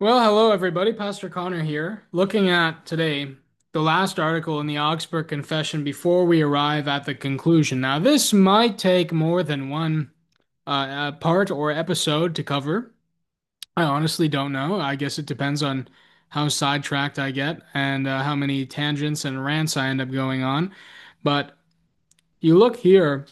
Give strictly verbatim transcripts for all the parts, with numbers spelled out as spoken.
Well, hello everybody. Pastor Connor here. Looking at today the last article in the Augsburg Confession before we arrive at the conclusion. Now, this might take more than one uh, uh, part or episode to cover. I honestly don't know. I guess it depends on how sidetracked I get and uh, how many tangents and rants I end up going on. But you look here.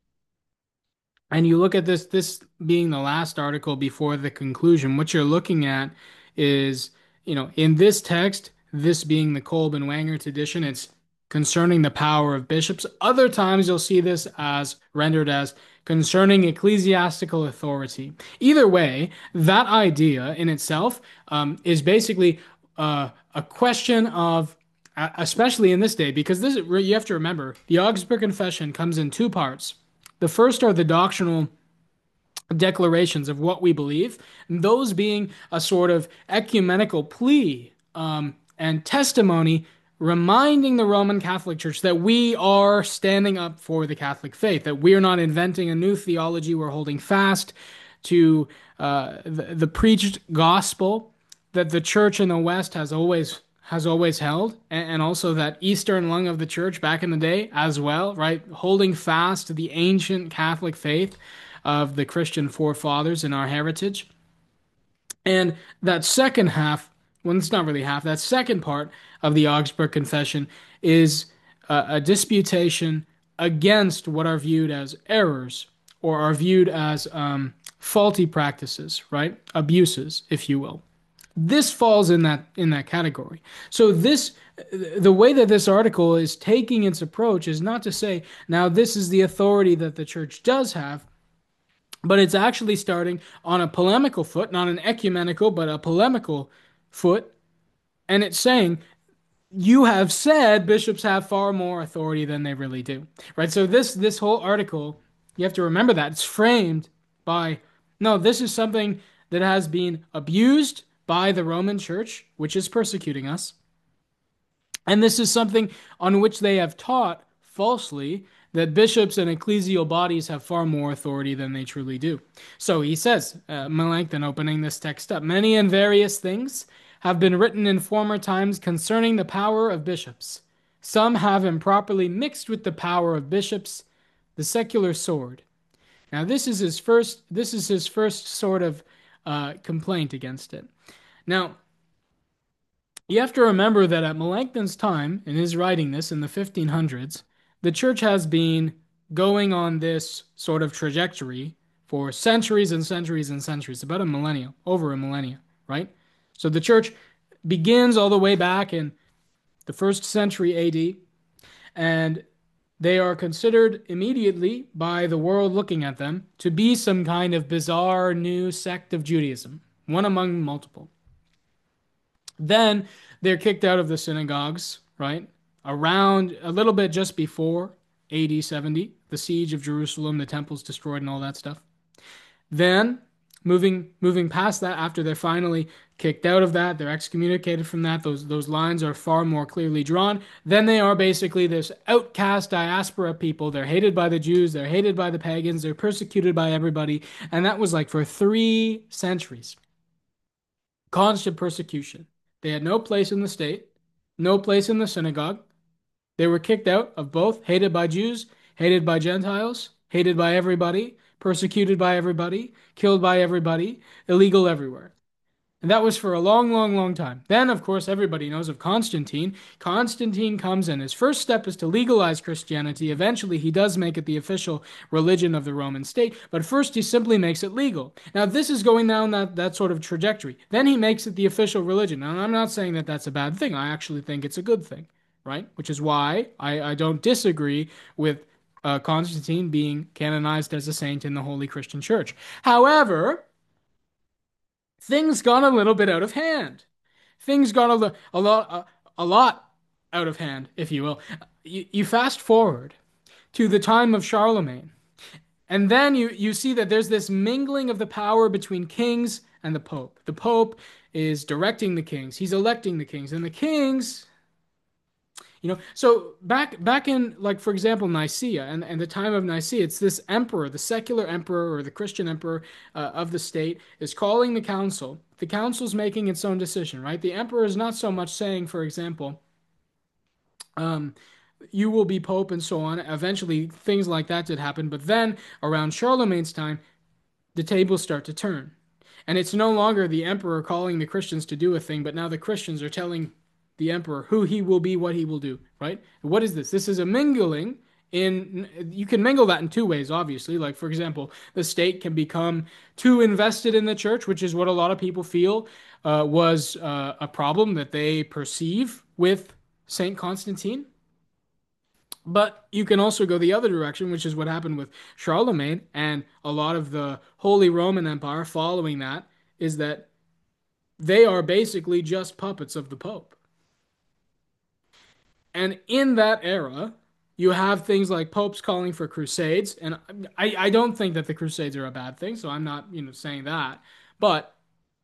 And you look at this, this being the last article before the conclusion, what you're looking at is, you know, in this text, this being the Kolb and Wanger tradition, it's concerning the power of bishops. Other times you'll see this as rendered as concerning ecclesiastical authority. Either way, that idea in itself um, is basically uh, a question of, uh, especially in this day, because this you have to remember, the Augsburg Confession comes in two parts. The first are the doctrinal declarations of what we believe, those being a sort of ecumenical plea um, and testimony reminding the Roman Catholic Church that we are standing up for the Catholic faith, that we are not inventing a new theology, we're holding fast to uh, the, the preached gospel that the church in the West has always has always held, and, and also that eastern lung of the church back in the day as well, right? Holding fast to the ancient Catholic faith of the Christian forefathers in our heritage. And that second half, well, it's not really half, that second part of the Augsburg Confession is a, a disputation against what are viewed as errors or are viewed as um, faulty practices, right? Abuses, if you will. This falls in that in that category. So this the way that this article is taking its approach is not to say now this is the authority that the church does have, but it's actually starting on a polemical foot, not an ecumenical, but a polemical foot, and it's saying you have said bishops have far more authority than they really do. Right? So this this whole article, you have to remember that it's framed by no, this is something that has been abused by the Roman Church, which is persecuting us. And this is something on which they have taught falsely that bishops and ecclesial bodies have far more authority than they truly do. So he says, uh, Melanchthon opening this text up, many and various things have been written in former times concerning the power of bishops. Some have improperly mixed with the power of bishops the secular sword. Now this is his first. This is his first sort of uh, complaint against it. Now you have to remember that at Melanchthon's time, in his writing this in the fifteen hundreds, the church has been going on this sort of trajectory for centuries and centuries and centuries, about a millennia, over a millennia, right? So the church begins all the way back in the first century A D, and they are considered immediately by the world looking at them to be some kind of bizarre new sect of Judaism, one among multiple. Then they're kicked out of the synagogues, right? Around a little bit just before A D seventy, the siege of Jerusalem, the temple's destroyed and all that stuff. Then moving moving past that, after they're finally kicked out of that, they're excommunicated from that, those those lines are far more clearly drawn. Then they are basically this outcast diaspora people. They're hated by the Jews, they're hated by the pagans, they're persecuted by everybody. And that was like for three centuries. Constant persecution. They had no place in the state, no place in the synagogue. They were kicked out of both, hated by Jews, hated by Gentiles, hated by everybody, persecuted by everybody, killed by everybody, illegal everywhere. And that was for a long, long, long time. Then, of course, everybody knows of Constantine. Constantine comes in. His first step is to legalize Christianity. Eventually, he does make it the official religion of the Roman state, but first he simply makes it legal. Now, this is going down that, that sort of trajectory. Then he makes it the official religion. And I'm not saying that that's a bad thing. I actually think it's a good thing, right? Which is why I, I don't disagree with uh, Constantine being canonized as a saint in the Holy Christian Church. However, things got a little bit out of hand. Things got a, a lot a, a lot out of hand, if you will. You, you fast forward to the time of Charlemagne, and then you you see that there's this mingling of the power between kings and the Pope. The Pope is directing the kings, he's electing the kings, and the kings, You know, so back back in, like, for example, Nicaea and, and the time of Nicaea, it's this emperor, the secular emperor or the Christian emperor uh, of the state is calling the council. The council's making its own decision, right? The emperor is not so much saying, for example, um, you will be pope and so on. Eventually, things like that did happen, but then around Charlemagne's time, the tables start to turn. And it's no longer the emperor calling the Christians to do a thing, but now the Christians are telling the emperor who he will be, what he will do, right? What is this? This is a mingling in, you can mingle that in two ways, obviously. Like, for example, the state can become too invested in the church, which is what a lot of people feel uh, was uh, a problem that they perceive with Saint Constantine. But you can also go the other direction, which is what happened with Charlemagne and a lot of the Holy Roman Empire following that, is that they are basically just puppets of the Pope. And in that era, you have things like popes calling for crusades, and I, I don't think that the crusades are a bad thing, so I'm not, you know, saying that. But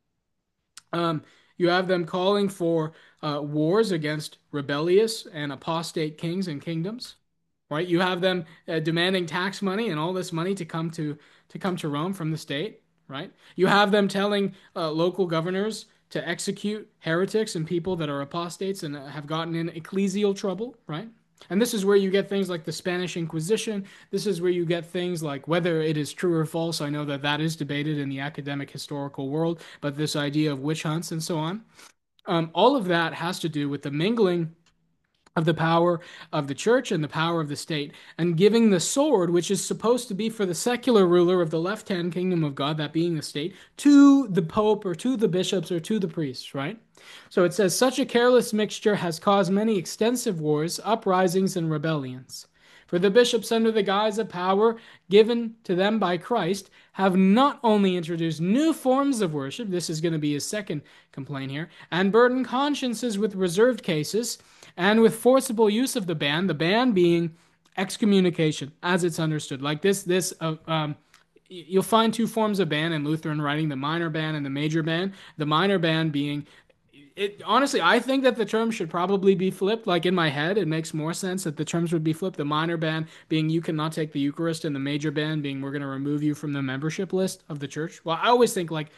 um, you have them calling for uh, wars against rebellious and apostate kings and kingdoms. Right? You have them uh, demanding tax money and all this money to come to to come to Rome from the state, right? You have them telling uh, local governors to execute heretics and people that are apostates and uh, have gotten in ecclesial trouble, right? And this is where you get things like the Spanish Inquisition. This is where you get things like whether it is true or false. I know that that is debated in the academic historical world, but this idea of witch hunts and so on. Um, all of that has to do with the mingling of the power of the church and the power of the state, and giving the sword, which is supposed to be for the secular ruler of the left hand kingdom of God, that being the state, to the pope or to the bishops or to the priests, right? So it says, such a careless mixture has caused many extensive wars, uprisings, and rebellions. For the bishops, under the guise of power given to them by Christ, have not only introduced new forms of worship, this is going to be his second complaint here, and burdened consciences with reserved cases, and with forcible use of the ban, the ban being excommunication, as it's understood. Like this, this, uh, um, you'll find two forms of ban in Lutheran writing: the minor ban and the major ban. The minor ban being, it honestly, I think that the term should probably be flipped. Like in my head, it makes more sense that the terms would be flipped. The minor ban being you cannot take the Eucharist, and the major ban being we're going to remove you from the membership list of the church. Well, I always think like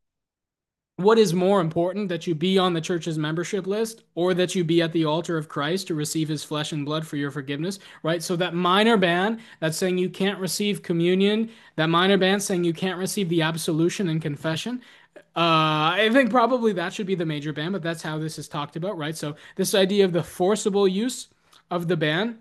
what is more important, that you be on the church's membership list or that you be at the altar of Christ to receive his flesh and blood for your forgiveness, right? So that minor ban that's saying you can't receive communion, that minor ban saying you can't receive the absolution and confession, uh, I think probably that should be the major ban, but that's how this is talked about, right? So this idea of the forcible use of the ban,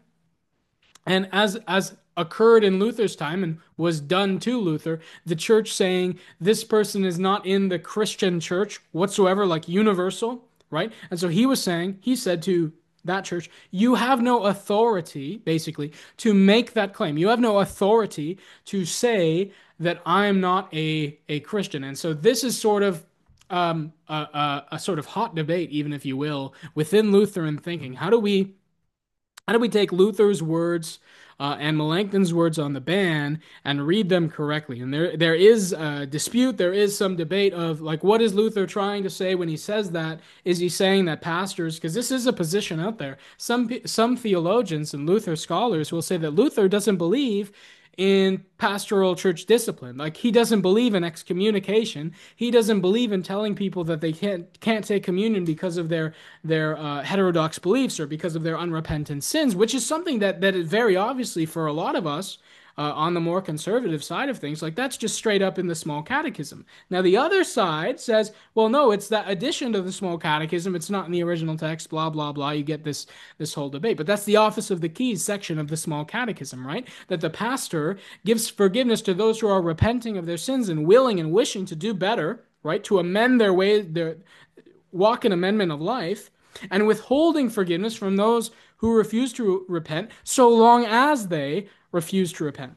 and as as occurred in Luther's time and was done to Luther, the church saying this person is not in the Christian church whatsoever, like universal, right? And so he was saying, he said to that church, you have no authority, basically, to make that claim. You have no authority to say that I'm not a, a Christian. And so this is sort of um, a, a, a sort of hot debate, even if you will, within Lutheran thinking. How do we how do we take Luther's words uh, and Melanchthon's words on the ban and read them correctly? And there there is a dispute, there is some debate of like, what is Luther trying to say when he says that? Is he saying that pastors, because this is a position out there, some some theologians and Luther scholars will say that Luther doesn't believe in pastoral church discipline. Like he doesn't believe in excommunication. He doesn't believe in telling people that they can't can't take communion because of their their uh, heterodox beliefs or because of their unrepentant sins, which is something that that is very obviously for a lot of us uh, on the more conservative side of things. Like that's just straight up in the small catechism. Now the other side says, well, no, it's that addition to the small catechism. It's not in the original text. Blah blah blah. You get this this whole debate, but that's the Office of the Keys section of the small catechism, right? That the pastor gives forgiveness to those who are repenting of their sins and willing and wishing to do better, right? To amend their way, their walk in amendment of life, and withholding forgiveness from those who refuse to repent, so long as they refuse to repent.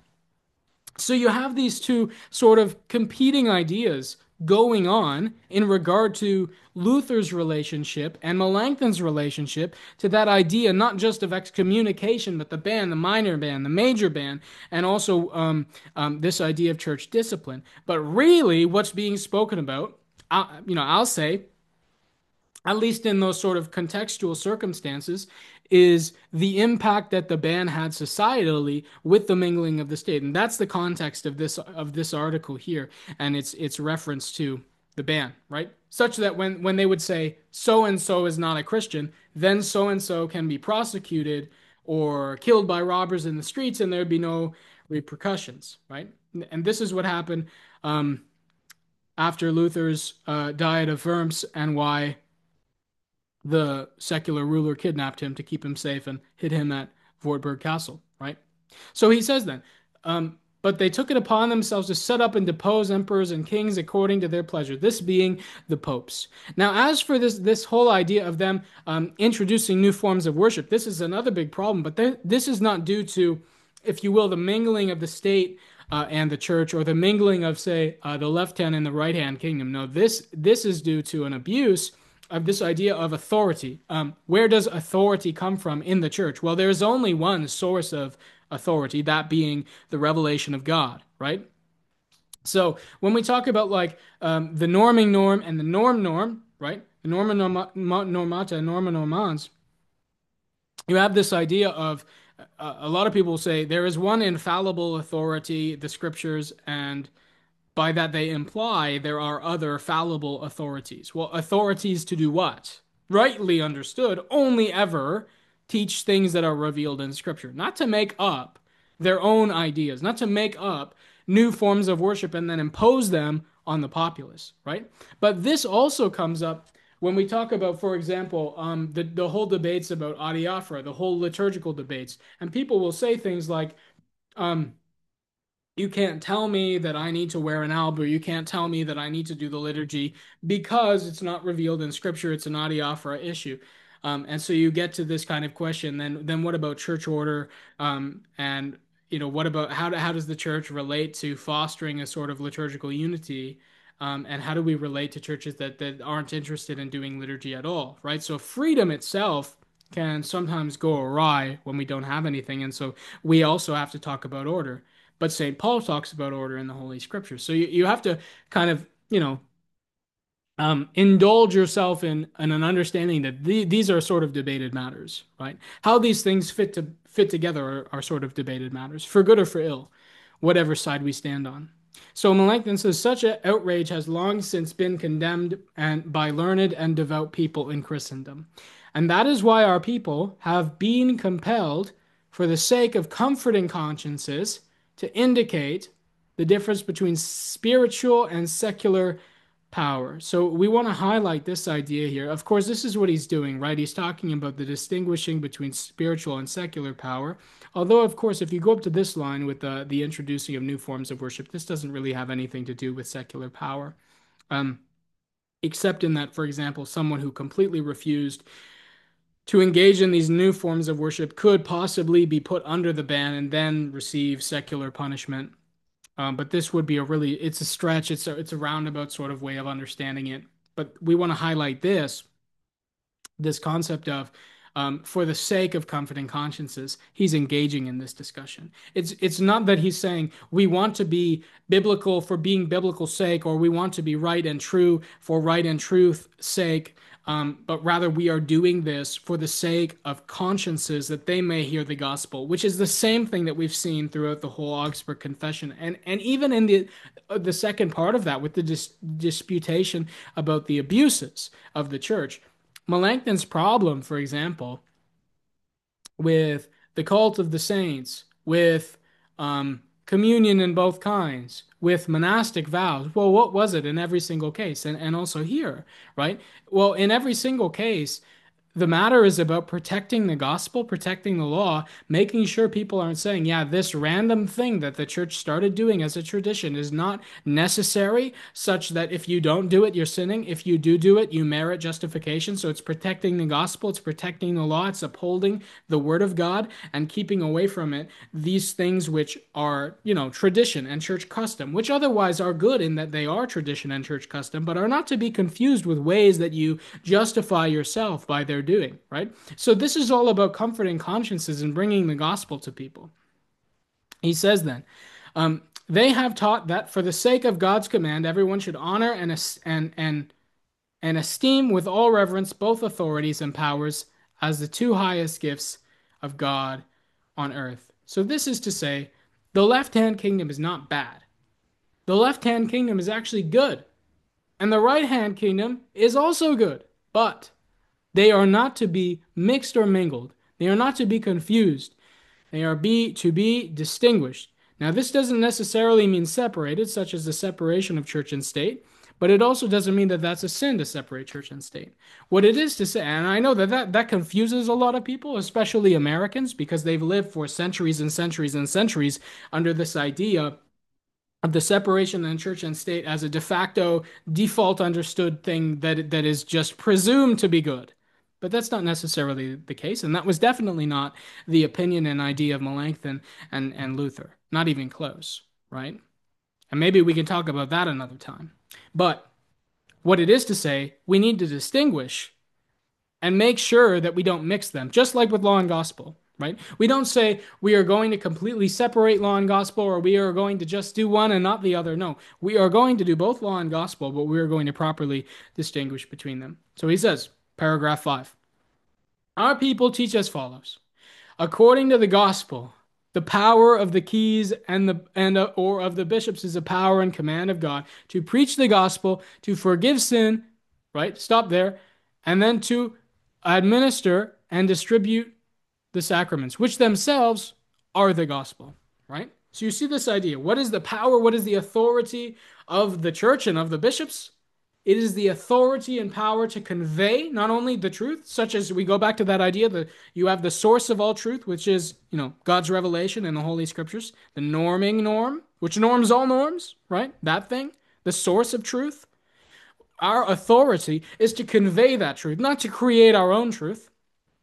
So you have these two sort of competing ideas going on in regard to Luther's relationship and Melanchthon's relationship to that idea, not just of excommunication, but the ban, the minor ban, the major ban, and also um, um, this idea of church discipline. But really, what's being spoken about, uh, you know, I'll say, at least in those sort of contextual circumstances, is the impact that the ban had societally with the mingling of the state. And that's the context of this of this article here, and it's it's reference to the ban, right? Such that when when they would say so and so is not a Christian, then so and so can be prosecuted or killed by robbers in the streets, and there'd be no repercussions, right? And this is what happened um, after Luther's uh, Diet of Worms, and why the secular ruler kidnapped him to keep him safe and hid him at Wartburg Castle, right? So he says then, um, but they took it upon themselves to set up and depose emperors and kings according to their pleasure, this being the popes. Now, as for this this whole idea of them um, introducing new forms of worship, this is another big problem, but th this is not due to, if you will, the mingling of the state uh, and the church, or the mingling of, say, uh, the left hand and the right hand kingdom. No, this this is due to an abuse of this idea of authority. Um, where does authority come from in the church? Well, there's only one source of authority, that being the revelation of God, right? So when we talk about like um, the norming norm and the norm norm, right? The norma norma, normata and norma normans, you have this idea of uh, a lot of people say there is one infallible authority, the scriptures, and by that they imply there are other fallible authorities. Well, authorities to do what? Rightly understood, only ever teach things that are revealed in Scripture, not to make up their own ideas, not to make up new forms of worship and then impose them on the populace, right? But this also comes up when we talk about, for example, um, the, the whole debates about adiaphora, the whole liturgical debates. And people will say things like, um, you can't tell me that I need to wear an alb, or you can't tell me that I need to do the liturgy because it's not revealed in Scripture. It's an adiaphora issue. Um, and so you get to this kind of question. Then, then what about church order? Um, and you know, what about how do, how does the church relate to fostering a sort of liturgical unity? Um, and how do we relate to churches that that aren't interested in doing liturgy at all, right? So freedom itself can sometimes go awry when we don't have anything, and so we also have to talk about order. But Saint Paul talks about order in the Holy Scriptures. So you, you have to kind of, you know, um, indulge yourself in, in an understanding that the, these are sort of debated matters, right? How these things fit to fit together are, are sort of debated matters, for good or for ill, whatever side we stand on. So Melanchthon says such an outrage has long since been condemned and by learned and devout people in Christendom. And that is why our people have been compelled, for the sake of comforting consciences, to indicate the difference between spiritual and secular power. So we want to highlight this idea here. Of course, this is what he's doing, right? He's talking about the distinguishing between spiritual and secular power. Although, of course, if you go up to this line with the, the introducing of new forms of worship, this doesn't really have anything to do with secular power. Um, except in that, for example, someone who completely refused to engage in these new forms of worship could possibly be put under the ban and then receive secular punishment. Um, but this would be a really, it's a stretch. It's a, it's a roundabout sort of way of understanding it. But we want to highlight this, this concept of, um, for the sake of comforting consciences, he's engaging in this discussion. It's it's not that he's saying we want to be biblical for being biblical sake, or we want to be right and true for right and truth sake. Um, but rather we are doing this for the sake of consciences, that they may hear the gospel, which is the same thing that we've seen throughout the whole Augsburg Confession, and and even in the uh, the second part of that with the dis disputation about the abuses of the church. Melanchthon's problem, for example, with the cult of the saints, with um, communion in both kinds, with monastic vows. Well, what was it in every single case? And, and also here, right? Well, in every single case, the matter is about protecting the gospel, protecting the law, making sure people aren't saying, yeah, this random thing that the church started doing as a tradition is not necessary, such that if you don't do it, you're sinning. If you do do it, you merit justification. So it's protecting the gospel, it's protecting the law, it's upholding the word of God and keeping away from it these things which are, you know, tradition and church custom, which otherwise are good in that they are tradition and church custom, but are not to be confused with ways that you justify yourself by their doing, right? So this is all about comforting consciences and bringing the gospel to people. He says then, um, they have taught that for the sake of God's command, everyone should honor and and and and esteem with all reverence both authorities and powers as the two highest gifts of God on earth. So this is to say, the left-hand kingdom is not bad. The left-hand kingdom is actually good. And the right-hand kingdom is also good. But they are not to be mixed or mingled. They are not to be confused. They are be to be distinguished. Now, this doesn't necessarily mean separated, such as the separation of church and state, but it also doesn't mean that that's a sin to separate church and state. What it is to say, and I know that that, that confuses a lot of people, especially Americans, because they've lived for centuries and centuries and centuries under this idea of the separation in church and state as a de facto default understood thing that that is just presumed to be good. But that's not necessarily the case, and that was definitely not the opinion and idea of Melanchthon and, and Luther. Not even close, right? And maybe we can talk about that another time. But what it is to say, we need to distinguish and make sure that we don't mix them, just like with law and gospel, right? We don't say we are going to completely separate law and gospel or we are going to just do one and not the other. No, we are going to do both law and gospel, but we are going to properly distinguish between them. So he says, paragraph five, our people teach as follows. According to the gospel, the power of the keys and the and uh, or of the bishops is a power and command of God to preach the gospel, to forgive sin, right? Stop there, and then to administer and distribute the sacraments, which themselves are the gospel, right? So you see this idea. What is the power? What is the authority of the church and of the bishops? It is the authority and power to convey not only the truth, such as we go back to that idea that you have the source of all truth, which is, you know, God's revelation in the Holy Scriptures, the norming norm, which norms all norms, right? That thing, the source of truth. Our authority is to convey that truth, not to create our own truth.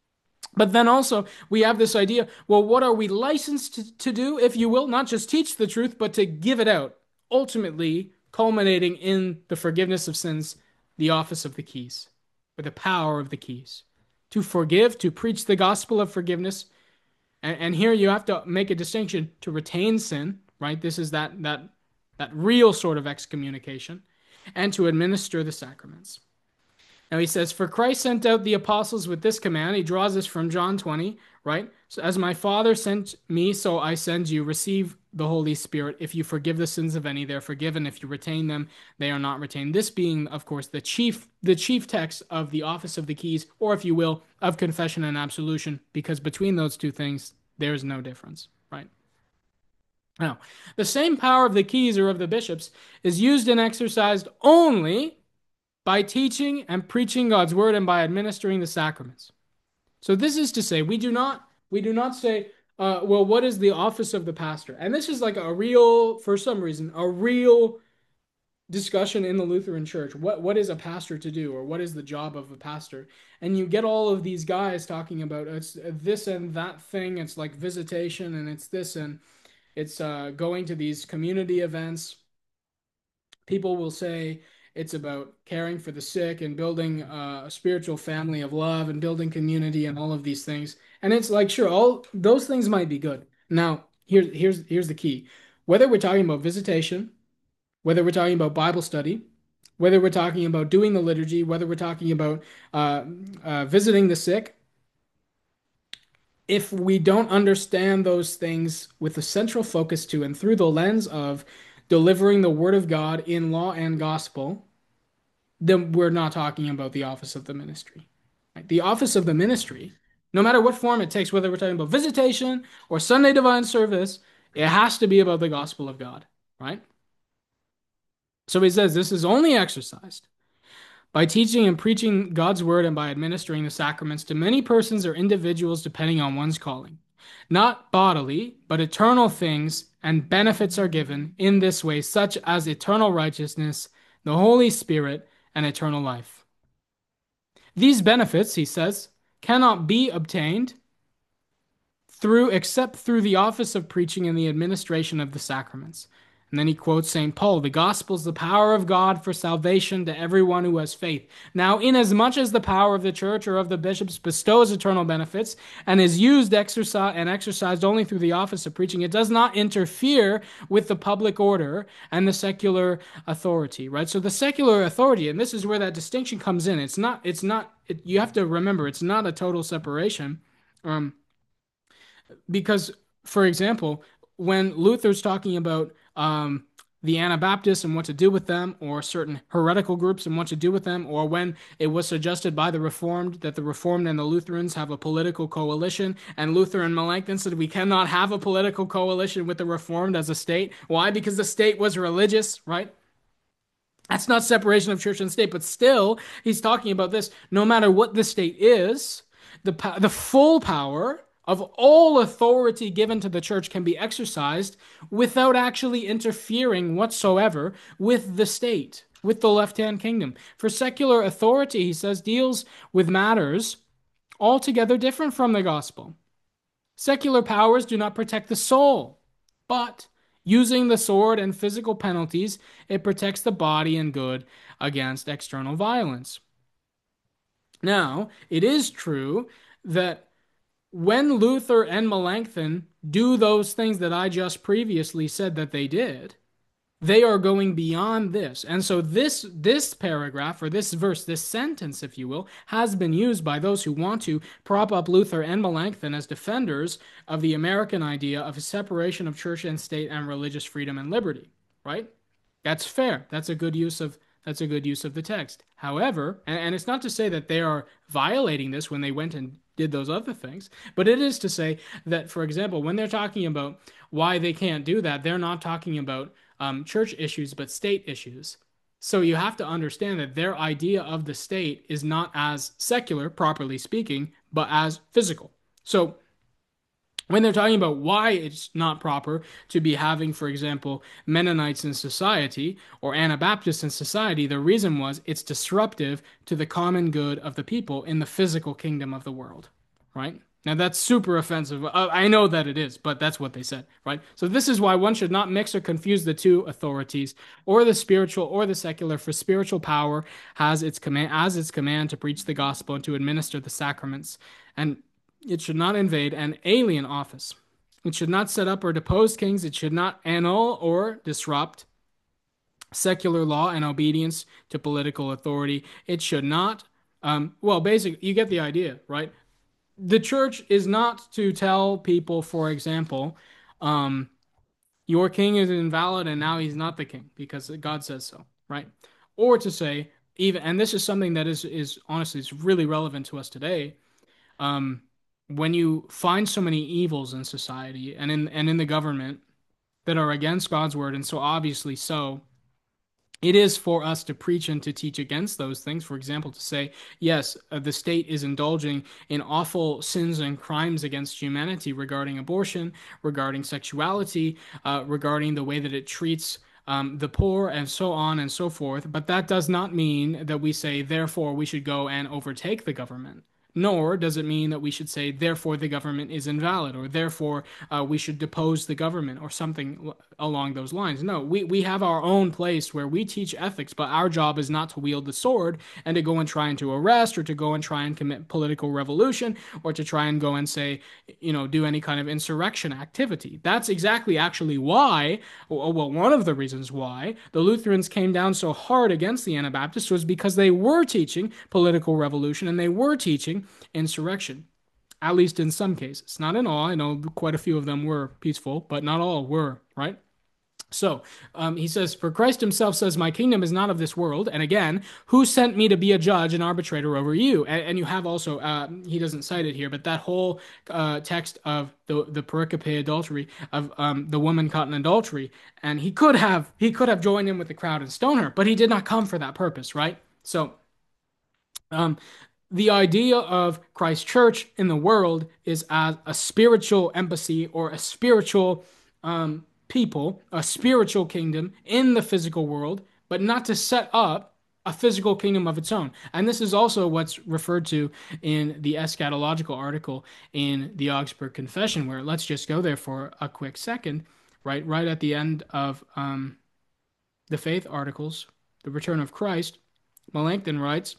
But then also, we have this idea, well, what are we licensed to, to do, if you will? Not just teach the truth, but to give it out. Ultimately, culminating in the forgiveness of sins, the office of the keys, or the power of the keys. To forgive, to preach the gospel of forgiveness. And, and here you have to make a distinction to retain sin, right? This is that, that, that real sort of excommunication. And to administer the sacraments. Now he says, for Christ sent out the apostles with this command. He draws this from John twenty, right? So as my Father sent me, so I send you. Receive the Holy Spirit. If you forgive the sins of any, they're forgiven. If you retain them, they are not retained. This being, of course, the chief, the chief text of the office of the keys, or if you will, of confession and absolution, because between those two things, there is no difference, right? Now, the same power of the keys or of the bishops is used and exercised only by teaching and preaching God's word and by administering the sacraments. So this is to say, we do not we do not say, uh, well, what is the office of the pastor? And this is like a real, for some reason, a real discussion in the Lutheran Church. What what is a pastor to do, or what is the job of a pastor? And you get all of these guys talking about it's this and that thing. It's like visitation, and it's this and it's uh, going to these community events. People will say it's about caring for the sick and building uh, a spiritual family of love and building community and all of these things. And it's like, sure, all those things might be good. Now, here's here's here's the key. Whether we're talking about visitation, whether we're talking about Bible study, whether we're talking about doing the liturgy, whether we're talking about uh, uh, visiting the sick, if we don't understand those things with a central focus to and through the lens of delivering the word of God in law and gospel, then we're not talking about the office of the ministry. Right? The office of the ministry, no matter what form it takes, whether we're talking about visitation or Sunday divine service, it has to be about the gospel of God, right? So he says this is only exercised by teaching and preaching God's word and by administering the sacraments to many persons or individuals depending on one's calling. Not bodily, but eternal things and benefits are given in this way, such as eternal righteousness, the Holy Spirit, and eternal life. These benefits, he says, cannot be obtained through except through the office of preaching and the administration of the sacraments. And then he quotes Saint Paul, the gospel is the power of God for salvation to everyone who has faith. Now, inasmuch as the power of the church or of the bishops bestows eternal benefits and is used exercise and exercised only through the office of preaching, it does not interfere with the public order and the secular authority, right? So the secular authority, and this is where that distinction comes in. It's not, it's not, it, you have to remember, it's not a total separation. Um, because, for example, when Luther's talking about um, the Anabaptists and what to do with them, or certain heretical groups and what to do with them, or when it was suggested by the Reformed that the Reformed and the Lutherans have a political coalition, and Luther and Melanchthon said we cannot have a political coalition with the Reformed as a state. Why? Because the state was religious, right? That's not separation of church and state, but still, he's talking about this. No matter what the state is, the the full power of all authority given to the church can be exercised without actually interfering whatsoever with the state, with the left-hand kingdom. For secular authority, he says, deals with matters altogether different from the gospel. Secular powers do not protect the soul, but using the sword and physical penalties, it protects the body and good against external violence. Now, it is true that when Luther and Melanchthon do those things that I just previously said that they did, they are going beyond this. And so this this paragraph, or this verse, this sentence, if you will, has been used by those who want to prop up Luther and Melanchthon as defenders of the American idea of a separation of church and state and religious freedom and liberty, right? That's fair. That's a good use of that's a good use of the text. However, and, and it's not to say that they are violating this when they went and did those other things, but it is to say that, for example, when they're talking about why they can't do that, they're not talking about um, church issues, but state issues. So you have to understand that their idea of the state is not as secular, properly speaking, but as physical. So when they're talking about why it's not proper to be having, for example, Mennonites in society or Anabaptists in society, the reason was it's disruptive to the common good of the people in the physical kingdom of the world, right? Now that's super offensive. Uh, I know that it is, but that's what they said, right? So this is why one should not mix or confuse the two authorities, or the spiritual or the secular, for spiritual power has its command as its command to preach the gospel and to administer the sacraments. And it should not invade an alien office. It should not set up or depose kings. It should not annul or disrupt secular law and obedience to political authority. It should not, um, well, basically, you get the idea, right? The church is not to tell people, for example, um, your king is invalid and now he's not the king because God says so, right? Or to say, even, and this is something that is, is honestly, is really relevant to us today. Um, when you find so many evils in society and in and in the government that are against God's word, and so obviously so, it is for us to preach and to teach against those things. For example, to say, yes, uh, the state is indulging in awful sins and crimes against humanity regarding abortion, regarding sexuality, uh, regarding the way that it treats um, the poor, and so on and so forth. But that does not mean that we say, therefore, we should go and overtake the government. Nor does it mean that we should say, therefore, the government is invalid, or therefore, uh, we should depose the government, or something l- along those lines. No, we, we have our own place where we teach ethics, but our job is not to wield the sword and to go and try and to arrest, or to go and try and commit political revolution, or to try and go and say, you know, do any kind of insurrection activity. That's exactly actually why, well, one of the reasons why the Lutherans came down so hard against the Anabaptists was because they were teaching political revolution and they were teaching insurrection, at least in some cases. Not in all. I know quite a few of them were peaceful, but not all were, right? So um, he says, for Christ himself says, my kingdom is not of this world. And again, who sent me to be a judge and arbitrator over you? And, and you have also, uh, he doesn't cite it here, but that whole uh, text of the the pericope adultery, of um, the woman caught in adultery. And he could have, he could have joined in with the crowd and stoned her, but he did not come for that purpose, right? So um, the idea of Christ's church in the world is as a spiritual embassy, or a spiritual um, people, a spiritual kingdom in the physical world, but not to set up a physical kingdom of its own. And this is also what's referred to in the eschatological article in the Augsburg Confession, where let's just go there for a quick second. right? Right at the end of um, the Faith Articles, the return of Christ, Melanchthon writes,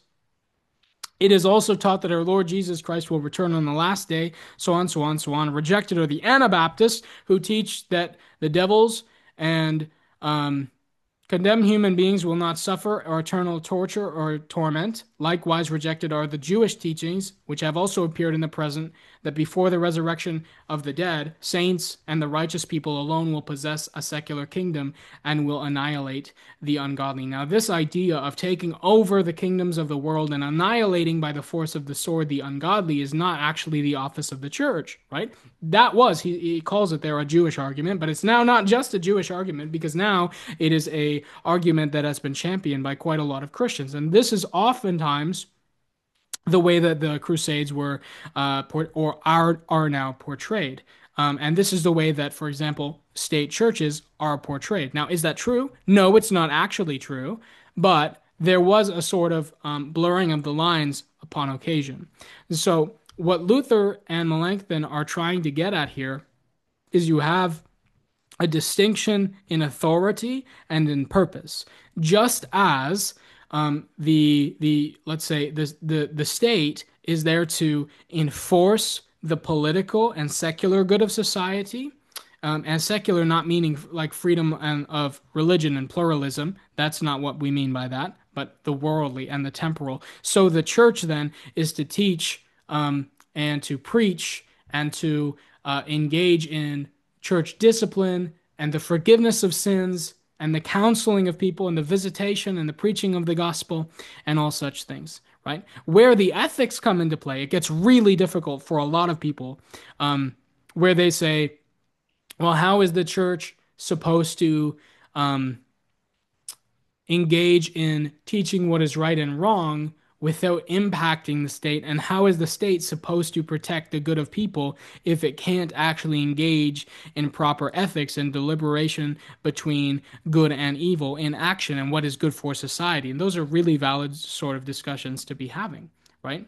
it is also taught that our Lord Jesus Christ will return on the last day, so on, so on, so on. Rejected are the Anabaptists, who teach that the devils and um, condemned human beings will not suffer or eternal torture or torment. Likewise, rejected are the Jewish teachings, which have also appeared in the present, that before the resurrection of the dead, saints and the righteous people alone will possess a secular kingdom and will annihilate the ungodly. Now, this idea of taking over the kingdoms of the world and annihilating by the force of the sword the ungodly is not actually the office of the church, right? That was, he, he calls it there a Jewish argument, but it's now not just a Jewish argument because now it is a argument that has been championed by quite a lot of Christians. And this is oftentimes the way that the Crusades were uh, or are are now portrayed. Um, and this is the way that, for example, state churches are portrayed. Now, is that true? No, it's not actually true, but there was a sort of um, blurring of the lines upon occasion. So, what Luther and Melanchthon are trying to get at here is you have a distinction in authority and in purpose, just as um, the the let's say the the the state is there to enforce the political and secular good of society. Um, and secular not meaning like freedom and of religion and pluralism. That's not what we mean by that, but the worldly and the temporal. So the church then is to teach um, and to preach and to uh, engage in church discipline and the forgiveness of sins and the counseling of people and the visitation and the preaching of the gospel and all such things, right? Where the ethics come into play, it gets really difficult for a lot of people, um, where they say, well, how is the church supposed to um, engage in teaching what is right and wrong without impacting the state? And how is the state supposed to protect the good of people if it can't actually engage in proper ethics and deliberation between good and evil in action and what is good for society? And those are really valid sort of discussions to be having, right?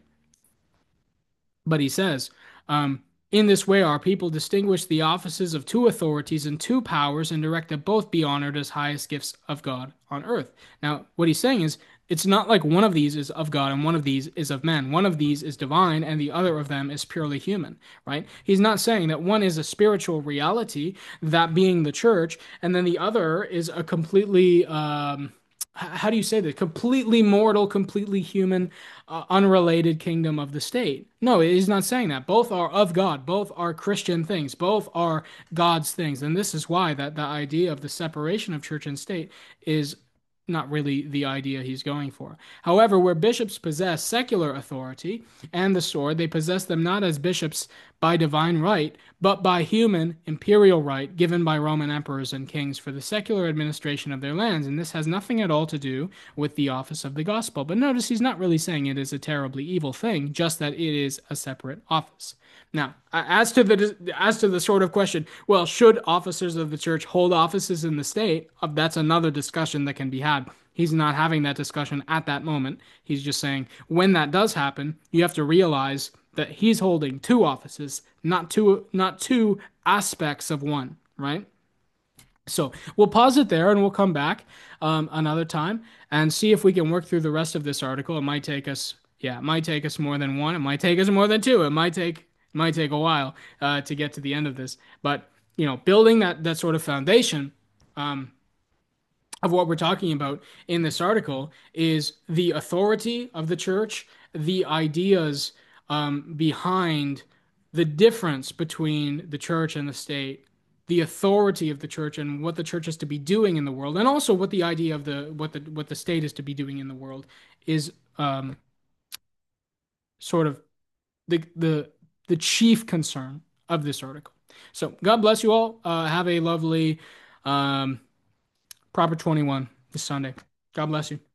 But he says, um, in this way, our people distinguish the offices of two authorities and two powers and direct that both be honored as highest gifts of God on earth. Now, what he's saying is, it's not like one of these is of God and one of these is of man. One of these is divine and the other of them is purely human, right? He's not saying that one is a spiritual reality, that being the church, and then the other is a completely, um, how do you say that? Completely mortal, completely human, uh, unrelated kingdom of the state. No, he's not saying that. Both are of God. Both are Christian things. Both are God's things. And this is why that the idea of the separation of church and state is not really the idea he's going for. However, where bishops possess secular authority and the sword, they possess them not as bishops by divine right, but by human imperial right given by Roman emperors and kings for the secular administration of their lands. And this has nothing at all to do with the office of the gospel. But notice he's not really saying it is a terribly evil thing, just that it is a separate office. Now, as to the as to the sort of question, well, should officers of the church hold offices in the state? Uh, That's another discussion that can be had. He's not having that discussion at that moment. He's just saying when that does happen, you have to realize that he's holding two offices, not two not two aspects of one, right? So we'll pause it there and we'll come back um, another time and see if we can work through the rest of this article. It might take us, yeah, it might take us more than one. It might take us more than two. It might take it might take a while uh, to get to the end of this. But you know, building that that sort of foundation um, of what we're talking about in this article is the authority of the church, the ideas um, behind the difference between the church and the state, the authority of the church and what the church is to be doing in the world, and also what the idea of the what the what the state is to be doing in the world is um, sort of the the the chief concern of this article. So God bless you all. Uh, have a lovely um, Proper twenty-one this Sunday. God bless you.